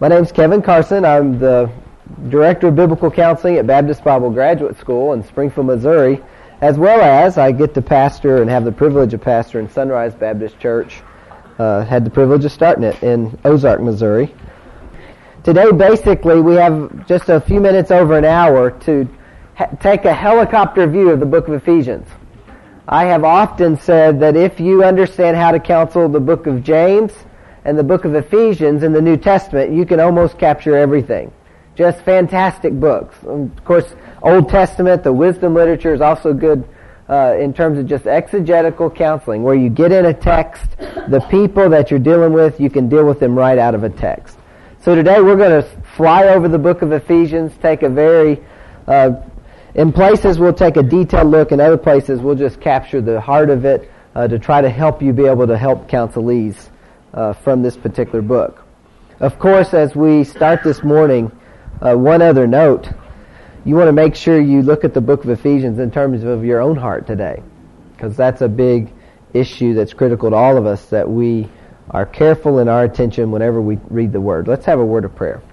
My name's Kevin Carson. I'm the Director of Biblical Counseling at Baptist Bible Graduate School in Springfield, Missouri, as well as I get to pastor and have the privilege of pastoring Sunrise Baptist Church. Had the privilege of starting it in Ozark, Missouri. Today, basically, we have just a few minutes over an hour to take a helicopter view of the book of Ephesians. I have often said that if you understand how to counsel the book of James and the book of Ephesians in the New Testament, you can almost capture everything. Just fantastic books. Of course, Old Testament, the wisdom literature is also good in terms of just exegetical counseling, where you get in a text, the people that you're dealing with, you can deal with them right out of a text. So today we're going to fly over the book of Ephesians, take a very, in places we'll take a detailed look, in other places we'll just capture the heart of it to try to help you be able to help counselees from this particular book. Of course, as we start this morning, one other note, you want to make sure you look at the book of Ephesians in terms of your own heart today, because that's a big issue that's critical to all of us, that we are careful in our attention whenever we read the Word. Let's have a word of prayer.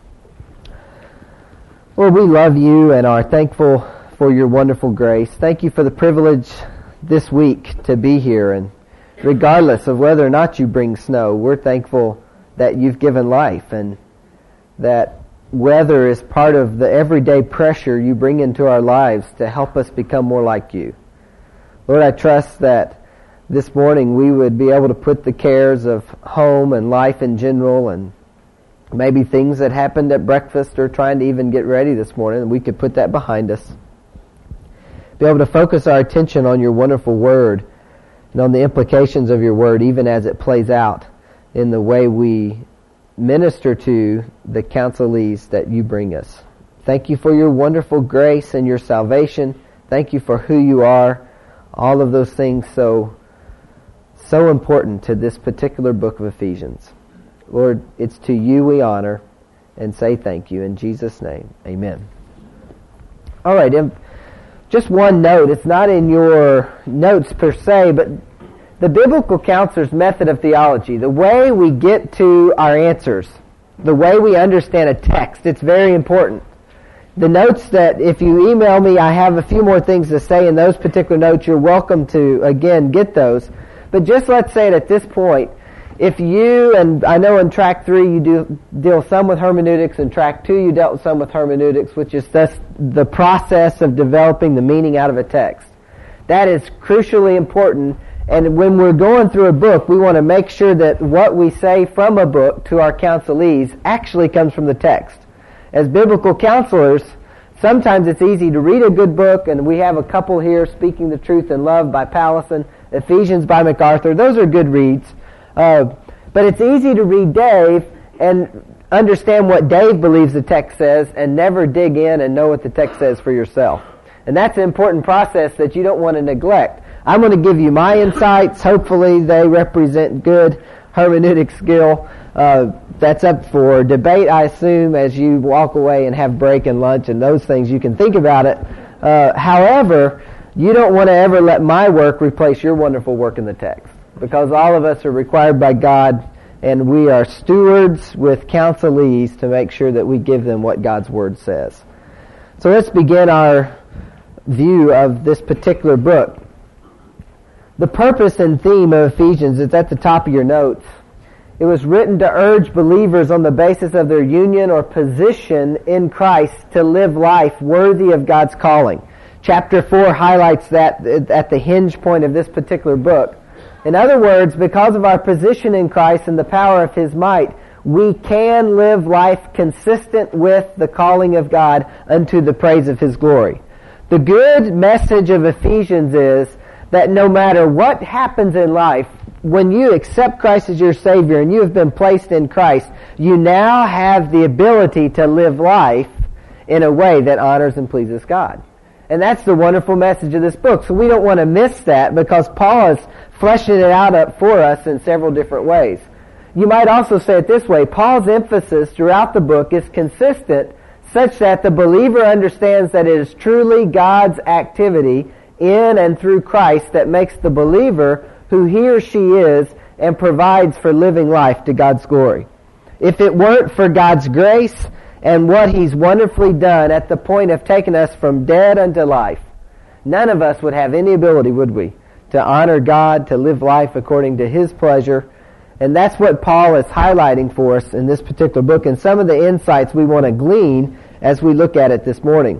Lord, we love you and are thankful for your wonderful grace. Thank you for the privilege this week to be here, and regardless of whether or not you bring snow, we're thankful that you've given life and that weather is part of the everyday pressure you bring into our lives to help us become more like you. Lord, I trust that this morning we would be able to put the cares of home and life in general and maybe things that happened at breakfast or trying to even get ready this morning, and we could put that behind us. Be able to focus our attention on your wonderful word and on the implications of your word, even as it plays out in the way we minister to the counselees that you bring us. Thank you for your wonderful grace and your salvation. Thank you for who you are. All of those things so important to this particular book of Ephesians. Lord, it's to you we honor and say thank you. In Jesus' name, amen. All right, just one note. It's not in your notes per se, but the biblical counselor's method of theology, the way we get to our answers, the way we understand a text, it's very important. The notes that, if you email me, I have a few more things to say in those particular notes. You're welcome to, again, get those. But just let's say it at this point, if you, and I know in track 3 you deal some with hermeneutics, in track 2 you dealt some with hermeneutics, which is thus the process of developing the meaning out of a text. That is crucially important. And when we're going through a book, we want to make sure that what we say from a book to our counselees actually comes from the text. As biblical counselors, sometimes it's easy to read a good book, and we have a couple here, Speaking the Truth in Love by Pallison, Ephesians by MacArthur. Those are good reads. But it's easy to read Dave and understand what Dave believes the text says and never dig in and know what the text says for yourself. And that's an important process that you don't want to neglect. I'm going to give you my insights. Hopefully they represent good hermeneutic skill. That's up for debate, I assume, as you walk away and have break and lunch and those things. You can think about it. However, you don't want to ever let my work replace your wonderful work in the text, because all of us are required by God, and we are stewards with counselees to make sure that we give them what God's Word says. So let's begin our view of this particular book. The purpose and theme of Ephesians is at the top of your notes. It was written to urge believers on the basis of their union or position in Christ to live life worthy of God's calling. Chapter 4 highlights that at the hinge point of this particular book. In other words, because of our position in Christ and the power of His might, we can live life consistent with the calling of God unto the praise of His glory. The good message of Ephesians is that no matter what happens in life, when you accept Christ as your Savior and you have been placed in Christ, you now have the ability to live life in a way that honors and pleases God. And that's the wonderful message of this book. So we don't want to miss that, because Paul is fleshing it out for us in several different ways. You might also say it this way: Paul's emphasis throughout the book is consistent such that the believer understands that it is truly God's activity in and through Christ that makes the believer who he or she is and provides for living life to God's glory. If it weren't for God's grace and what He's wonderfully done at the point of taking us from dead unto life, none of us would have any ability, would we, to honor God, to live life according to His pleasure. And that's what Paul is highlighting for us in this particular book, and some of the insights we want to glean as we look at it this morning.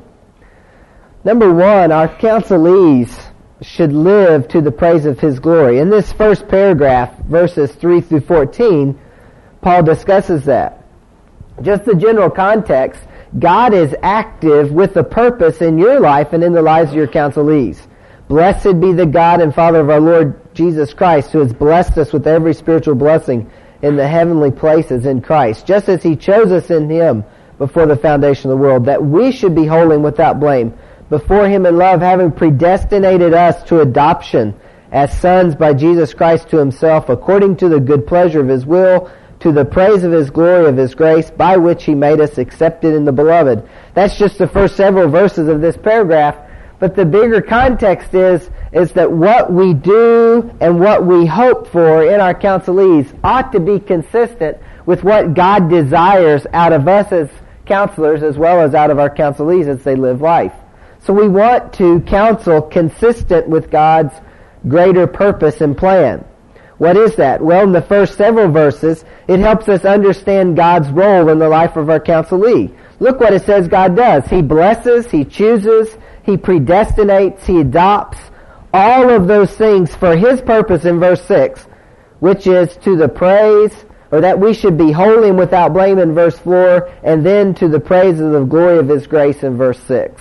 Number one, our counselees should live to the praise of His glory. In this first paragraph, verses 3 through 14, Paul discusses that. Just the general context, God is active with a purpose in your life and in the lives of your counselees. Blessed be the God and Father of our Lord Jesus Christ, who has blessed us with every spiritual blessing in the heavenly places in Christ, just as He chose us in Him before the foundation of the world, that we should be holy and without blame before Him in love, having predestinated us to adoption as sons by Jesus Christ to Himself, according to the good pleasure of His will, to the praise of His glory, of His grace, by which He made us accepted in the Beloved. That's just the first several verses of this paragraph. But the bigger context is that what we do and what we hope for in our counselees ought to be consistent with what God desires out of us as counselors, as well as out of our counselees as they live life. So we want to counsel consistent with God's greater purpose and plan. What is that? Well, in the first several verses, it helps us understand God's role in the life of our counselee. Look what it says God does. He blesses, He chooses, He predestinates, He adopts, all of those things for His purpose in verse 6, which is to the praise, or that we should be holy and without blame in verse 4, and then to the praise of the glory of His grace in verse 6.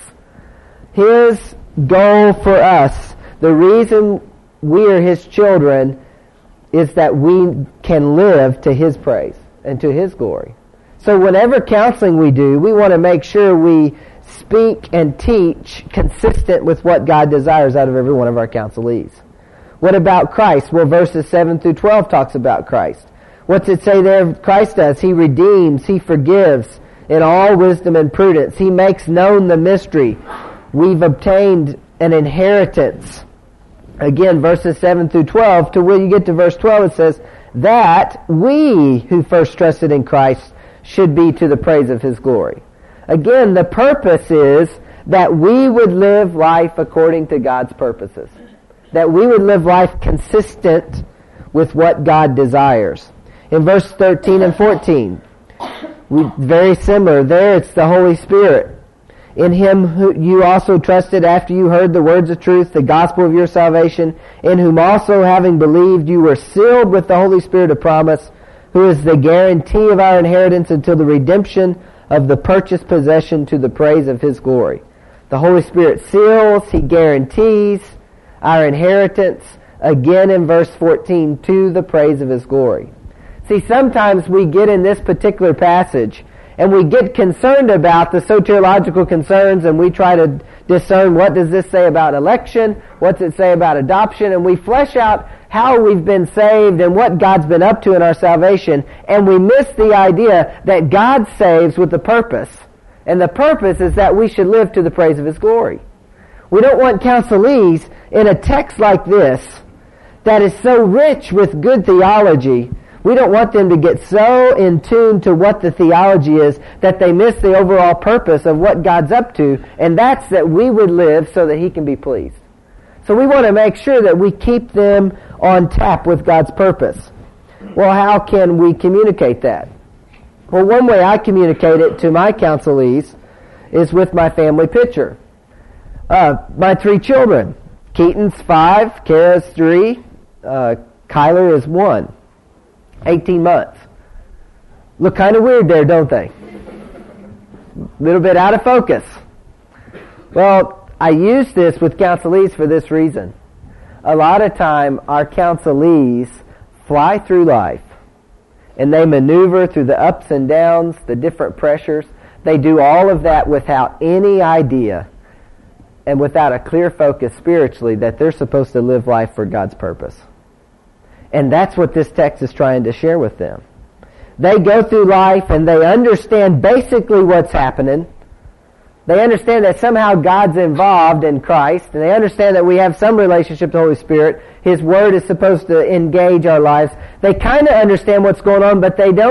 His goal for us, the reason we are His children, is that we can live to His praise and to His glory. So whenever counseling we do, we want to make sure we speak and teach consistent with what God desires out of every one of our counselees. What about Christ? Well, verses 7 through 12 talks about Christ. What's it say there Christ does? He redeems, He forgives in all wisdom and prudence. He makes known the mystery. We've obtained an inheritance. Again, verses 7 through 12, to when you get to verse 12, it says, that we who first trusted in Christ should be to the praise of His glory. Again, the purpose is that we would live life according to God's purposes. That we would live life consistent with what God desires. In verse 13 and 14, very similar. There it's the Holy Spirit. In Him who you also trusted after you heard the words of truth, the gospel of your salvation, in whom also having believed you were sealed with the Holy Spirit of promise, who is the guarantee of our inheritance until the redemption of the purchased possession to the praise of His glory. The Holy Spirit seals, He guarantees our inheritance, again in verse 14, to the praise of His glory. See, sometimes we get in this particular passage and we get concerned about the soteriological concerns, and we try to discern what does this say about election, what's it say about adoption, and we flesh out how we've been saved and what God's been up to in our salvation, and we miss the idea that God saves with a purpose. And the purpose is that we should live to the praise of His glory. We don't want counselees in a text like this that is so rich with good theology. We don't want them to get so in tune to what the theology is that they miss the overall purpose of what God's up to, and that's that we would live so that He can be pleased. So we want to make sure that we keep them on tap with God's purpose. Well, how can we communicate that? Well, one way I communicate it to my counselees is with my family picture. My 3 children. Keaton's 5, Kara's 3, Kyler is 1. 18 months. Look kind of weird there, don't they? A little bit out of focus. Well, I use this with counselees for this reason. A lot of time, our counselees fly through life, and they maneuver through the ups and downs, the different pressures. They do all of that without any idea and without a clear focus spiritually that they're supposed to live life for God's purpose. And that's what this text is trying to share with them. They go through life and they understand basically what's happening. They understand that somehow God's involved in Christ, and they understand that we have some relationship to the Holy Spirit. His Word is supposed to engage our lives. They kind of understand what's going on, but they don't